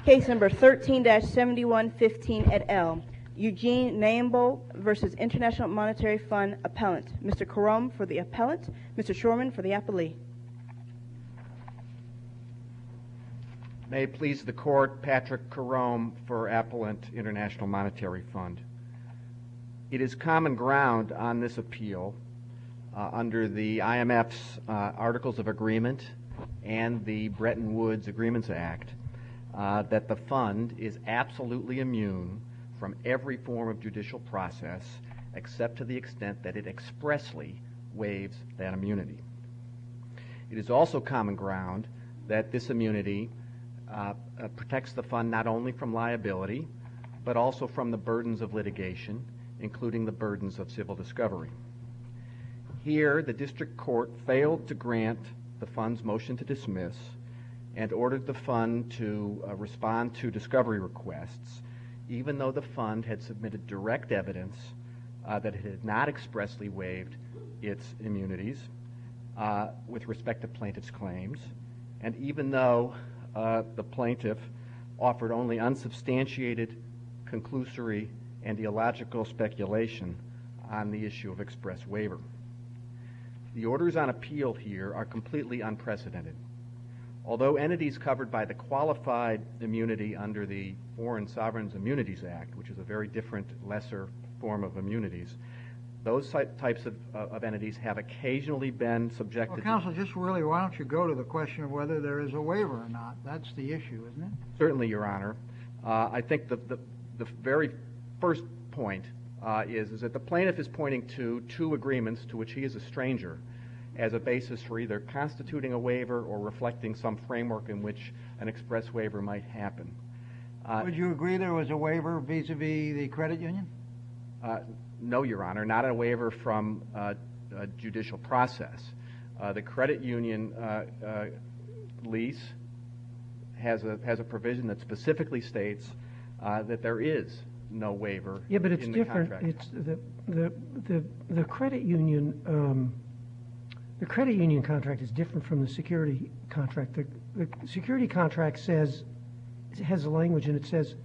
Case number 13-7115 et al. Eugene Nambo versus International Monetary Fund appellant. Mr. Karam for the appellant, Mr. Shorman for the appellee. May it please the Court, Patrick Karam for Appellant International Monetary Fund. It is common ground on this appeal under the IMF's Articles of Agreement and the Bretton Woods Agreements Act that the fund is absolutely immune from every form of judicial process except to the extent that it expressly waives that immunity. It is also common ground that this immunity protects the fund not only from liability, but also from the burdens of litigation, including the burdens of civil discovery. Here, the district court failed to grant the fund's motion to dismiss and ordered the fund to respond to discovery requests, even though the fund had submitted direct evidence that it had not expressly waived its immunities with respect to plaintiff's claims, and even though the plaintiff offered only unsubstantiated, conclusory, and illogical speculation on the issue of express waiver. The orders on appeal here are completely unprecedented. Although entities covered by the qualified immunity under the Foreign Sovereigns Immunities Act, which is a very different, lesser form of immunities, those types of entities have occasionally been subjected to... Counsel, just really, why don't you go to the question of whether there is a waiver or not? That's the issue, isn't it? Certainly, Your Honor. I think the very first point is that the plaintiff is pointing to two agreements to which he is a stranger as a basis for either constituting a waiver or reflecting some framework in which an express waiver might happen. Would you agree there was a waiver vis-a-vis the credit union? No, Your Honor, not a waiver from a judicial process. The credit union lease has a provision that specifically states that there is no waiver. Yeah, but it's in the different. contract. It's the credit union. The credit union contract is different from the security contract. The security contract says, it has a language, and it says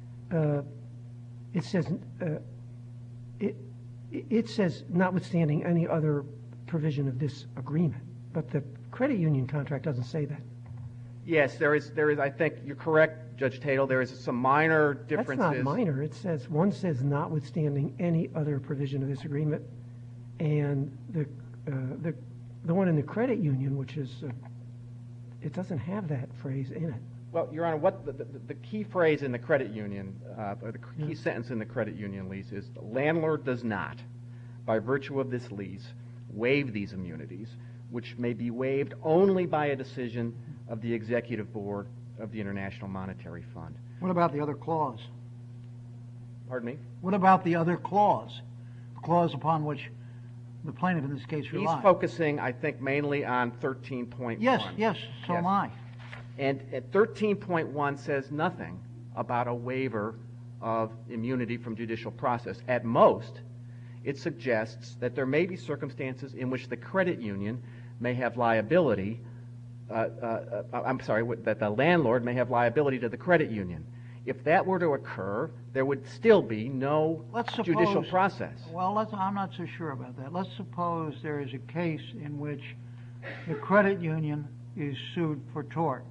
notwithstanding any other provision of this agreement. But the credit union contract doesn't say that. Yes, there is. I think you're correct, Judge Tatel. There is some minor differences. That's not minor. It says one says notwithstanding any other provision of this agreement, and the one in the credit union, which is it doesn't have that phrase in it. Well, Your Honor, what the key phrase in the credit union, or the key sentence in the credit union lease is, the landlord does not, by virtue of this lease, waive these immunities, which may be waived only by a decision of the executive board of the International Monetary Fund. What about the other clause? Pardon me? What about the other clause? The clause upon which the plaintiff in this case relies. He's focusing, I think, mainly on 13.1. Yes, so am I. And 13.1 says nothing about a waiver of immunity from judicial process. At most, it suggests that there may be circumstances in which the credit union may have liability, that the landlord may have liability to the credit union. If that were to occur, there would still be no judicial process. Well, I'm not so sure about that. Let's suppose there is a case in which the credit union is sued for tort,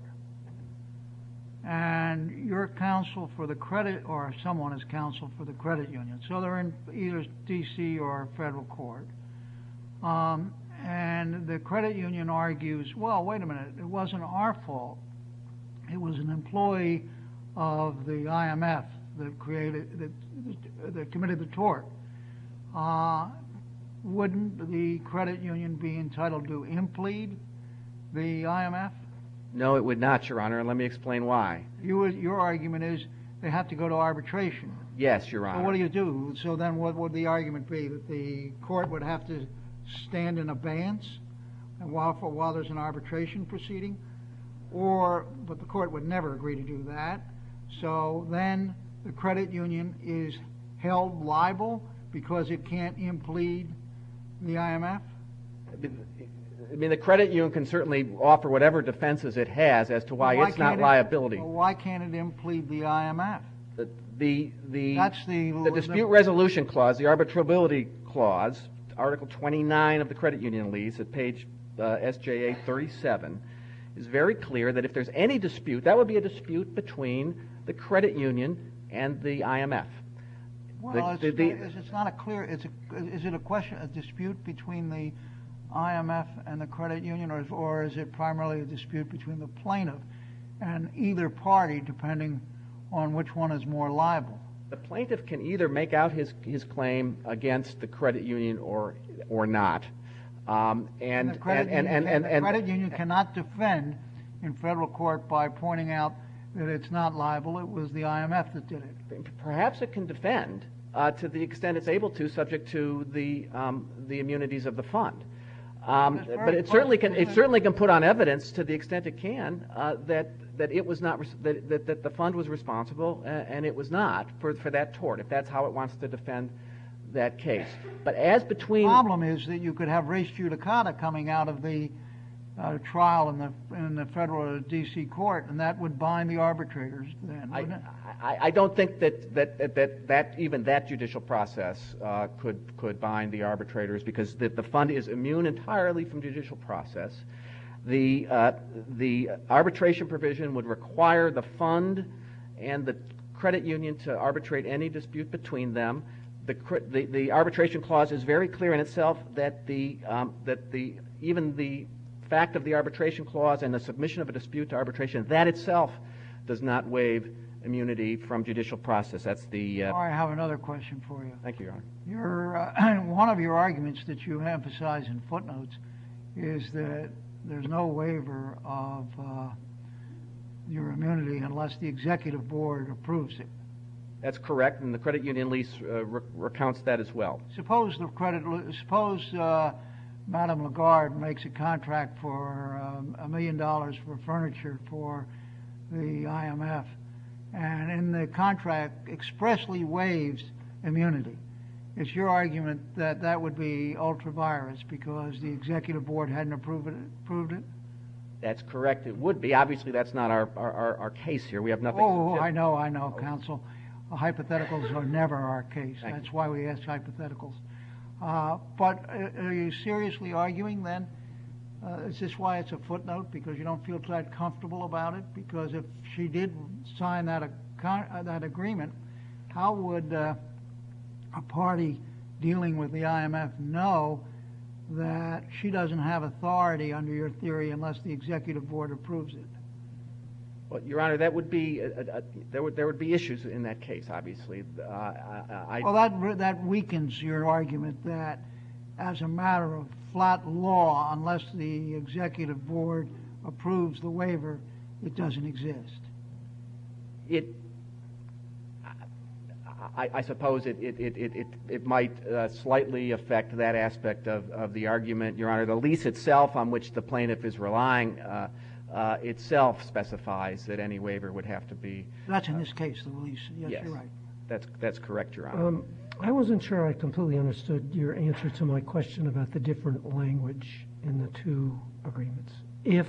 and you're counsel for the credit, or someone is counsel for the credit union. So they're in either D.C. or federal court. And the credit union argues, well, wait a minute, it wasn't our fault. It was an employee of the IMF that committed the tort. Wouldn't the credit union be entitled to implead the IMF? No, it would not, Your Honor, and let me explain why. Your argument is they have to go to arbitration. Yes, Your Honor. So what do you do? So then what would the argument be? That the court would have to stand in abeyance while there's an arbitration proceeding? But the court would never agree to do that. So then the credit union is held liable because it can't implead the IMF? I mean, the credit union can certainly offer whatever defenses it has as to why it's not liability. Well, why can't it implead the IMF? The That's the dispute resolution clause, the arbitrability clause, Article 29 of the credit union lease at page SJA 37, is very clear that if there's any dispute, that would be a dispute between the credit union and the IMF. Well, it's not a clear. Is it a dispute between the IMF and the credit union, or is it primarily a dispute between the plaintiff and either party, depending on which one is more liable? The plaintiff can either make out his claim against the credit union or not. The credit union cannot defend in federal court by pointing out that it's not liable. It was the IMF that did it. Perhaps it can defend to the extent it's able to, subject to the immunities of the fund. But it certainly can put on evidence, to the extent it can, that it was not that the fund was responsible and it was not for that tort, if that's how it wants to defend that case. But as between the problem is that you could have res judicata coming out of the trial in the federal D.C. court, and that would bind the arbitrators then, wouldn't it? I don't think that even that judicial process could bind the arbitrators, because the fund is immune entirely from judicial process. The arbitration provision would require the fund and the credit union to arbitrate any dispute between them. The arbitration clause is very clear in itself that even the fact of the arbitration clause and the submission of a dispute to arbitration, that itself does not waive immunity from judicial process. That's the. I have another question for you. Thank you, Your Honor. One of your arguments that you emphasize in footnotes is that there's no waiver of your immunity unless the executive board approves it. That's correct, and the credit union lease recounts that as well. Suppose Madame Lagarde makes a contract for $1 million for furniture for the IMF, and in the contract expressly waives immunity. It's your argument that that would be ultra vires because the executive board hadn't approved it? That's correct. It would be. Obviously, that's not our case here. We have nothing. Oh, I know, counsel. Hypotheticals are never our case. That's why we ask hypotheticals. But are you seriously arguing then? Is this why it's a footnote? Because you don't feel that comfortable about it? Because if she did sign that agreement, how would a party dealing with the IMF know that she doesn't have authority under your theory unless the executive board approves it? Well, Your Honor, that would be there would be issues in that case. Obviously, well, that weakens your argument that, as a matter of flat law, unless the executive board approves the waiver, it doesn't exist. I suppose it might slightly affect that aspect of the argument, Your Honor. The lease itself, on which the plaintiff is relying, itself specifies that any waiver would have to be. That's in this case, the lease. Yes, you're right. That's correct, Your Honor. I wasn't sure I completely understood your answer to my question about the different language in the two agreements. If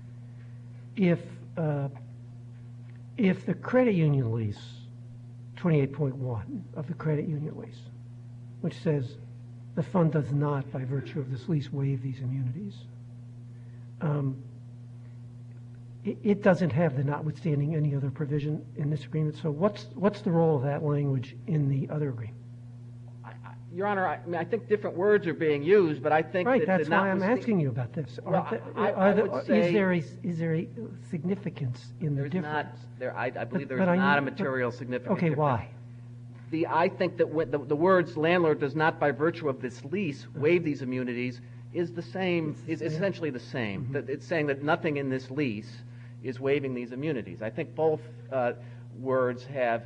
the credit union lease, 28.1 of the credit union lease, which says the fund does not, by virtue of this lease, waive these immunities, it doesn't have the notwithstanding any other provision in this agreement. So what's the role of that language in the other agreement? Your Honor, I think different words are being used, but I think right. That's why I'm asking you about this. Well, I would say, is there a significance in the difference? I believe there's not a material significance. Okay, why? I think that the words "landlord does not, by virtue of this lease, waive these immunities" is the same. Is essentially the same. Mm-hmm. That it's saying that nothing in this lease is waiving these immunities. I think both words have.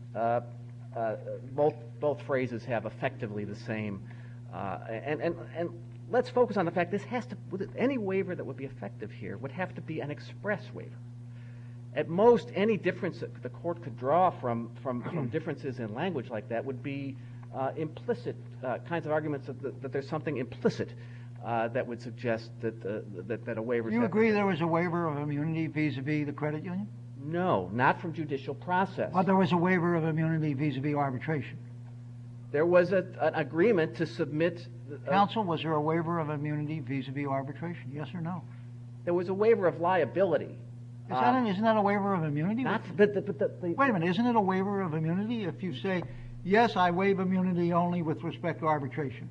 Both phrases have effectively the same, and let's focus on the fact this has to. Any waiver that would be effective here would have to be an express waiver. At most, any difference that the court could draw from differences in language like that would be implicit kinds of arguments that there's something implicit that would suggest that a waiver. Do you agree there was a waiver of immunity vis-a-vis the credit union? No, not from judicial process. But there was a waiver of immunity vis-a-vis arbitration. There was an agreement to submit. Counsel, was there a waiver of immunity vis-a-vis arbitration? Yes or no? There was a waiver of liability. Isn't that a waiver of immunity? Wait a minute, isn't it a waiver of immunity if you say, yes, I waive immunity only with respect to arbitration?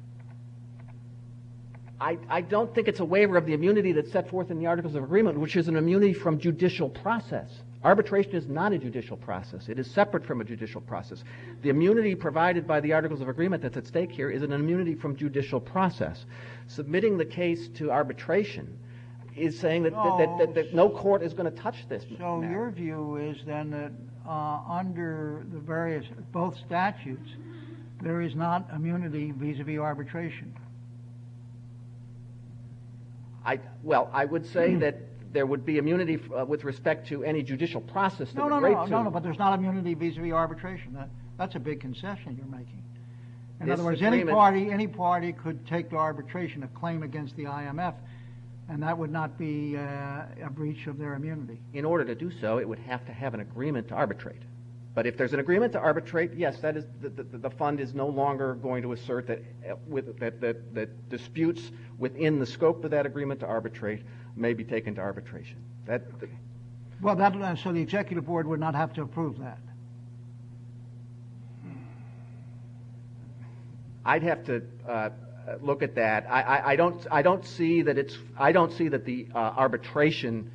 I don't think it's a waiver of the immunity that's set forth in the Articles of Agreement, which is an immunity from judicial process. Arbitration is not a judicial process. It is separate from a judicial process. The immunity provided by the Articles of Agreement that's at stake here is an immunity from judicial process. Submitting the case to arbitration is saying that no court is going to touch this So matter. your view is then that under the various, both statutes, there is not immunity vis-a-vis arbitration. I would say that there would be immunity with respect to any judicial process. No, but there's not immunity vis-a-vis arbitration. That's a big concession you're making. In other words, any party could take to arbitration a claim against the IMF, and that would not be a breach of their immunity. In order to do so, it would have to have an agreement to arbitrate. But if there's an agreement to arbitrate, yes, that is the fund is no longer going to assert that disputes within the scope of that agreement to arbitrate may be taken to arbitration. So the executive board would not have to approve that. I'd have to look at that. I don't see that the arbitration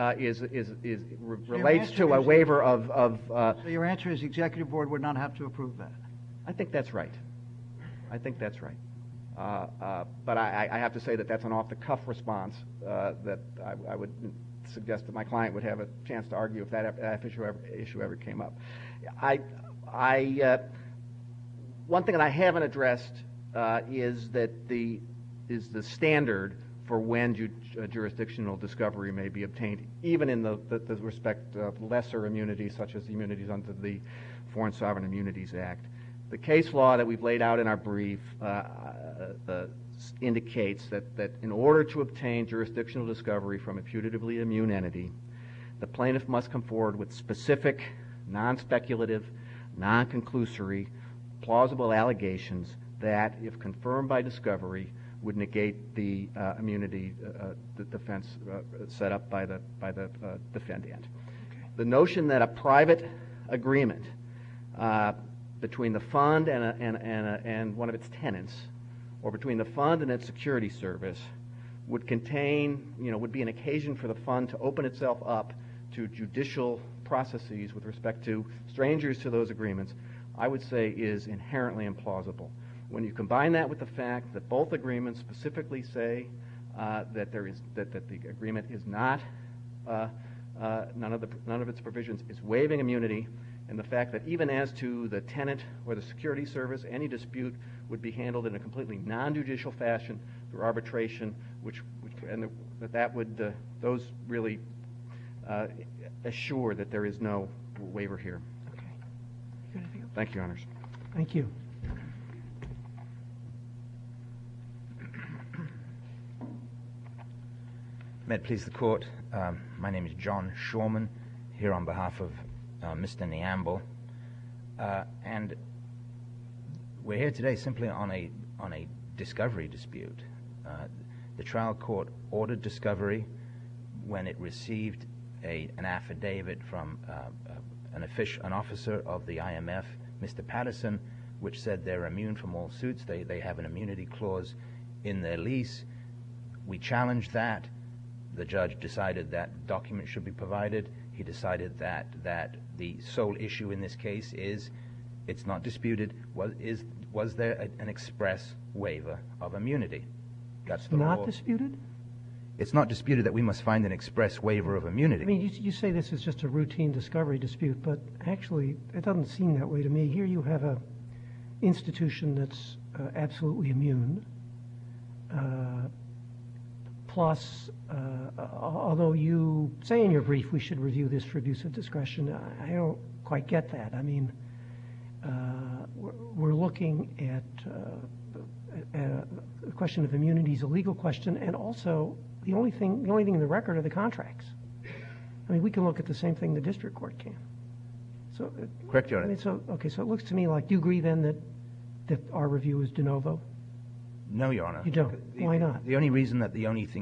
relates to a waiver of. So your answer is the executive board would not have to approve that. I think that's right. But I have to say that that's an off-the-cuff response that I would suggest that my client would have a chance to argue if that issue ever came up. One thing that I haven't addressed is the standard for when jurisdictional discovery may be obtained, even in the respect of lesser immunities, such as the immunities under the Foreign Sovereign Immunities Act. The case law that we've laid out in our brief indicates that in order to obtain jurisdictional discovery from a putatively immune entity, the plaintiff must come forward with specific, non-speculative, non-conclusory, plausible allegations that, if confirmed by discovery, would negate the immunity the defense set up by the defendant. Okay. The notion that a private agreement between the fund and one of its tenants, or between the fund and its security service, would be an occasion for the fund to open itself up to judicial processes with respect to strangers to those agreements, I would say is inherently implausible. When you combine that with the fact that both agreements specifically say that the agreement is not none of its provisions is waiving immunity, and the fact that even as to the tenant or the security service, any dispute would be handled in a completely non-judicial fashion through arbitration, those really assure that there is no waiver here. Okay. You got anything else? Thank you, Your Honors. Thank you. May it please the Court, my name is John Shorman, here on behalf of Mr. Neamble, and we're here today simply on a discovery dispute. The trial court ordered discovery when it received an affidavit from an officer of the IMF, Mr. Patterson, which said they're immune from all suits. They have an immunity clause in their lease. We challenged that. The judge decided that document should be provided. He decided that the sole issue in this case is, it's not disputed, was there an express waiver of immunity? That's the not law. Disputed? It's not disputed that we must find an express waiver of immunity. I mean, you say this is just a routine discovery dispute, but actually it doesn't seem that way to me. Here you have an institution that's absolutely immune, plus, although you say in your brief we should review this for abuse of discretion, I don't quite get that. I mean, we're looking at the question of immunity is a legal question, and also the only thing in the record are the contracts. I mean, we can look at the same thing the district court can. So, Correct, Your I Honor. mean, so it looks to me like, do you agree then that our review is de novo? No, Your Honor. You don't. Why not? The only reason that the only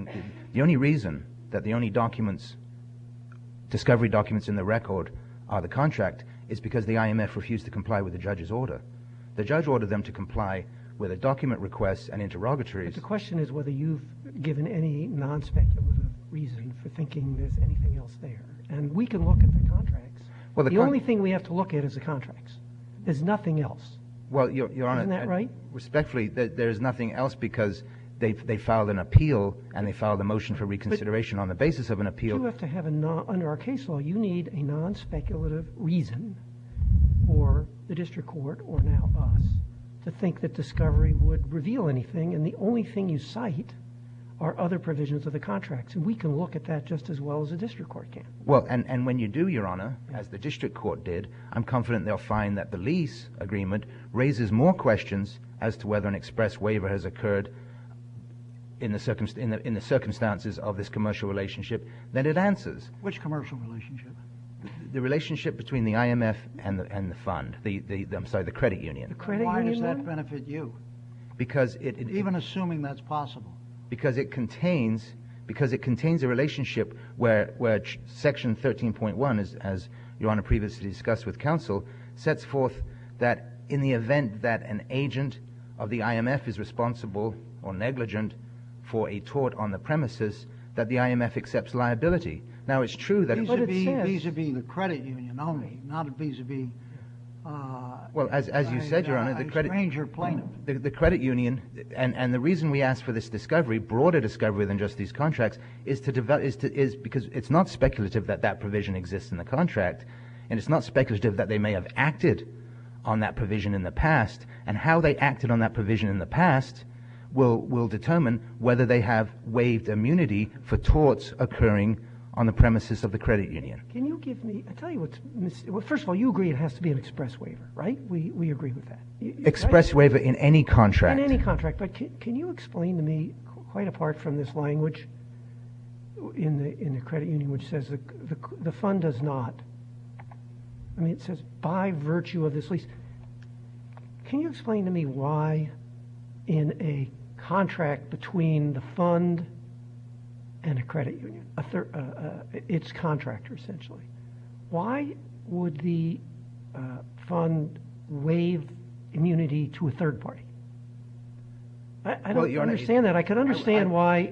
documents, discovery documents in the record are the contract is because the IMF refused to comply with the judge's order. The judge ordered them to comply with a document requests and interrogatories. But the question is whether you've given any non-speculative reason for thinking there's anything else there. And we can look at the contracts. Well, the only thing we have to look at is the contracts. There's nothing else. Well, Your Honor, Isn't that right? Respectfully, there is nothing else because they filed an appeal and they filed a motion for reconsideration on the basis of an appeal. You have to have under our case law, you need a non-speculative reason for the district court, or now us, to think that discovery would reveal anything, and the only thing you cite are other provisions of the contracts, and we can look at that just as well as the district court can. Well, and when you do, Your Honor, as the district court did, I'm confident they'll find that the lease agreement raises more questions as to whether an express waiver has occurred in the circumstances of this commercial relationship than it answers. Which commercial relationship? The relationship between the IMF and the fund, the credit union. The credit Why union does that one? benefit you? Because Even assuming that's possible. because it contains a relationship where Section 13.1, as Your Honor previously discussed with counsel, sets forth that in the event that an agent of the IMF is responsible or negligent for a tort on the premises, that the IMF accepts liability. Now, it's true that Vis-a-vis the credit union only, not vis-a-vis. Well, as you said, Your Honor, the credit stranger plaintiff. The credit union, and the reason we asked for this discovery, broader discovery than just these contracts, is because it's not speculative that provision exists in the contract, and it's not speculative that they may have acted on that provision in the past, and how they acted on that provision in the past will determine whether they have waived immunity for torts occurring on the premises of the credit union. Can you give me, I tell you well, first of all, you agree it has to be an express waiver, right? We agree with that. Express waiver in any contract. In any contract, but can you explain to me, quite apart from this language in the credit union, which says the fund does not, I mean, it says by virtue of this lease. Can you explain to me why in a contract between the fund and a credit union, its contractor essentially, why would the fund waive immunity to a third party? I don't understand that. I could understand why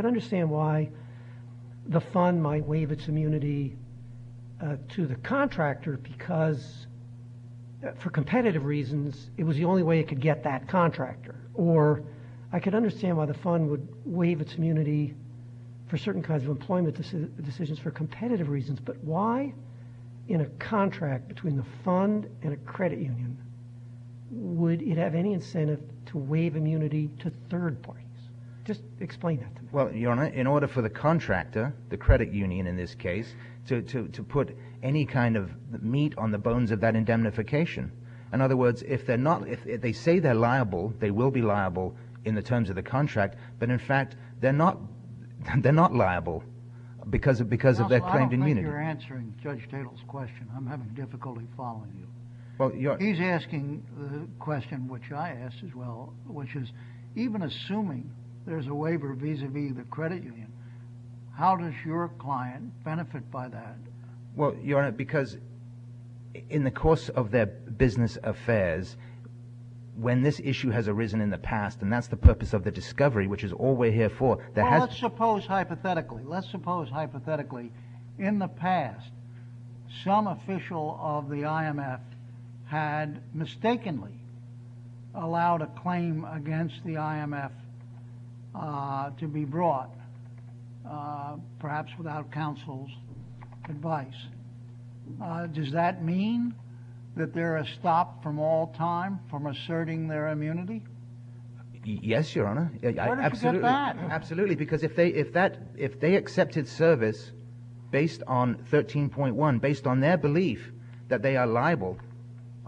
the fund might waive its immunity to the contractor because, for competitive reasons, it was the only way it could get that contractor. Or I could understand why the fund would waive its immunity for certain kinds of employment decisions for competitive reasons. But why, in a contract between the fund and a credit union, would it have any incentive to waive immunity to third parties? Just explain that to me. Well, Your Honor, in order for the contractor, the credit union in this case, to put any kind of meat on the bones of that indemnification. In other words, if they say they're liable, they will be liable in the terms of the contract, but in fact they're not liable because of their claimed immunity. I don't think you're answering Judge Tatel's question. I'm having difficulty following you. Well, he's asking the question which I asked as well, which is, even assuming there's a waiver vis-a-vis the credit union, how does your client benefit by that? Well, Your Honor, because in the course of their business affairs, when this issue has arisen in the past, and that's the purpose of the discovery, which is all we're here for, let's suppose hypothetically, in the past, some official of the IMF had mistakenly allowed a claim against the IMF to be brought, perhaps without counsel's advice. Does that mean that they're stopped from all time from asserting their immunity? Yes, Your Honor. Where did you get that? Absolutely, because if they accepted service based on 13.1, based on their belief that they are liable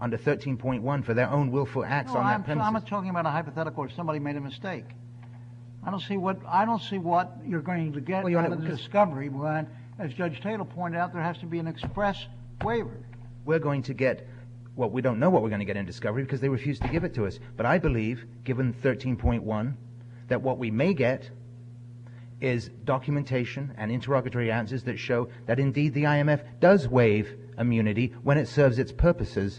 under 13.1 for their own willful acts No, on that I'm premises. not talking about a hypothetical where somebody made a mistake. I don't see what you're going to get Well, Your out Honor, of the because- discovery when, as Judge Taylor pointed out, there has to be an express waiver. We're going to get, well, we don't know what we're going to get in discovery because they refuse to give it to us. But I believe, given 13.1, that what we may get is documentation and interrogatory answers that show that indeed the IMF does waive immunity when it serves its purposes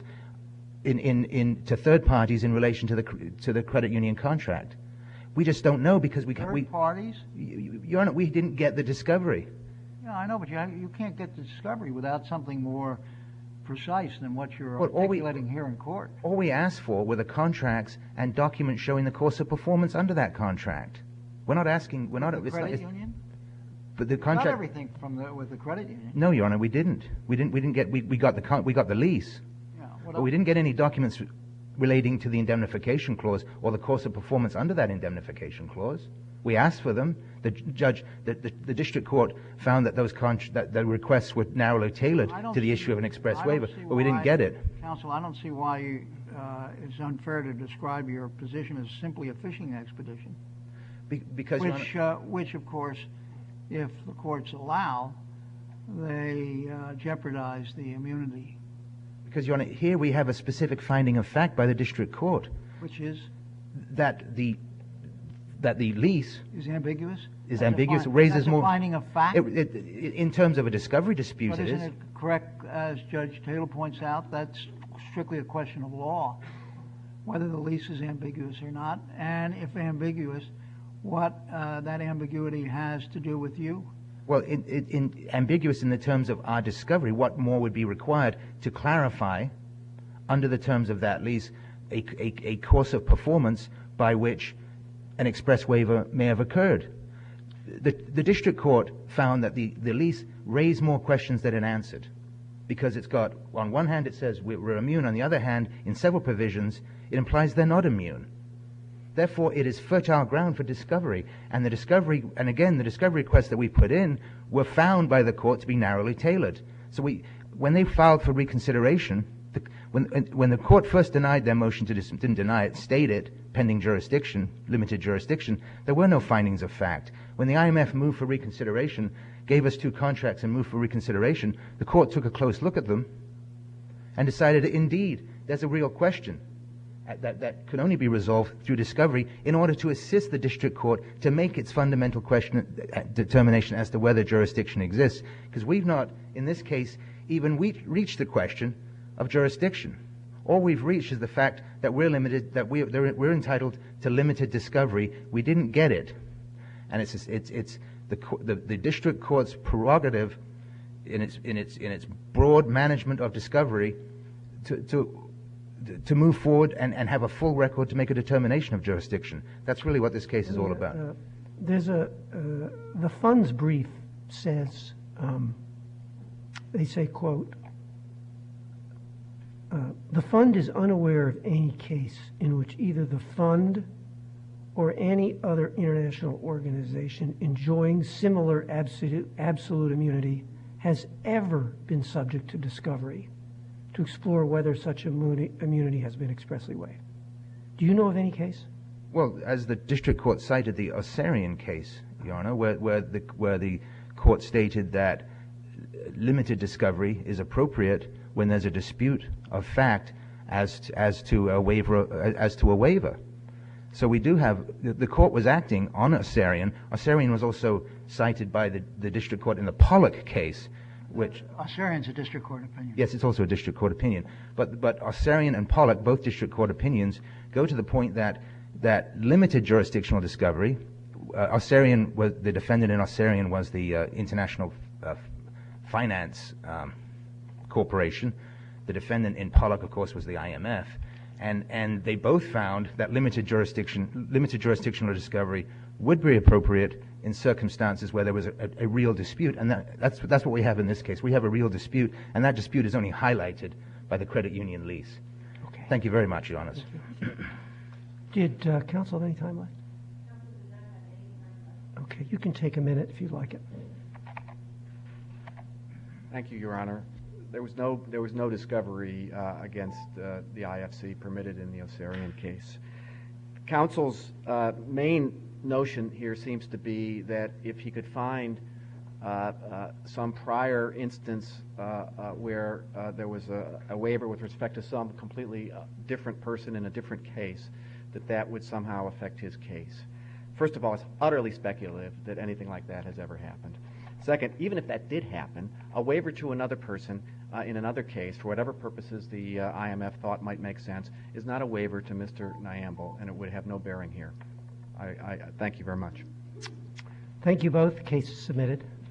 to third parties in relation to the credit union contract. We just don't know because Third parties? Your Honor, we didn't get the discovery. Yeah, I know, but you can't get the discovery without something more precise than what you're Well, articulating here in court. All we asked for were the contracts and documents showing the course of performance under that contract. We're not asking. We're not. The credit union? But the Not contract. everything with the credit union. No, Your Honor, we didn't. We didn't get. We got the lease, Yeah, but we didn't get any documents relating to the indemnification clause or the course of performance under that indemnification clause. We asked for them. The district court found that that the requests were narrowly tailored to the issue of an express waiver, but we didn't get it. Counsel, I don't see why it's unfair to describe your position as simply a fishing expedition. Because Your Honor, Which, of course, if the courts allow, they jeopardize the immunity. because Your Honor, here we have a specific finding of fact by the district court Which is that the lease ambiguous? is That's a ambiguous. It fin- raises that's more. a finding of fact? In terms of a discovery dispute, But it isn't is. it correct, as Judge Taylor points out, that's strictly a question of law, whether the lease is ambiguous or not, and if ambiguous, what that ambiguity has to do with you? Well, in ambiguous in the terms of our discovery, what more would be required to clarify, under the terms of that lease, a course of performance by which an express waiver may have occurred? The district court found that the lease raised more questions than it answered, because it's got, on one hand it says we're immune, on the other hand, in several provisions, it implies they're not immune. Therefore, it is fertile ground for discovery, and the discovery requests that we put in were found by the court to be narrowly tailored. So when they filed for reconsideration, when the court first denied their motion didn't deny it, stayed it, pending jurisdiction, limited jurisdiction, there were no findings of fact. When the IMF moved for reconsideration, gave us two contracts and moved for reconsideration, the court took a close look at them and decided that indeed there's a real question that could only be resolved through discovery in order to assist the district court to make its fundamental determination as to whether jurisdiction exists. Because we've not, in this case, even reached the question of jurisdiction. All we've reached is the fact that we're limited, that we're entitled to limited discovery. We didn't get it, and it's the district court's prerogative in its broad management of discovery to move forward and have a full record to make a determination of jurisdiction. That's really what this case is all about. The fund's brief says, they say, quote, the fund is unaware of any case in which either the fund or any other international organization enjoying similar absolute immunity has ever been subject to discovery to explore whether such immunity has been expressly waived. Do you know of any case? Well, as the district court cited the Osarian case, Your Honor, where the court stated that limited discovery is appropriate when there's a dispute of fact as to a waiver. So we do have the court was acting on Osarian. Osarian was also cited by the district court in the Pollock case, which Osarian's a district court opinion. Yes, it's also a district court opinion. But Osarian and Pollock, both district court opinions, go to the point that limited jurisdictional discovery. Osarian was the defendant in Osarian was the International Finance Corporation. The defendant in Pollock, of course, was the IMF. And they both found that limited jurisdictional discovery would be appropriate in circumstances where there was a real dispute, and that's what we have in this case. We have a real dispute, and that dispute is only highlighted by the credit union lease. Okay. Thank you very much, Your Honors. Did counsel have any time left? Okay, you can take a minute if you'd like it. Thank you, Your Honor. there was no discovery against the IFC permitted in the Osarian case. Counsel's main notion here seems to be that if he could find some prior instance where there was a waiver with respect to some completely different person in a different case, that would somehow affect his case. First of all, it's utterly speculative that anything like that has ever happened. Second, even if that did happen, a waiver to another person in another case, for whatever purposes the IMF thought might make sense, is not a waiver to Mr. Nyambo, and it would have no bearing here. I thank you very much. Thank you both. The case is submitted.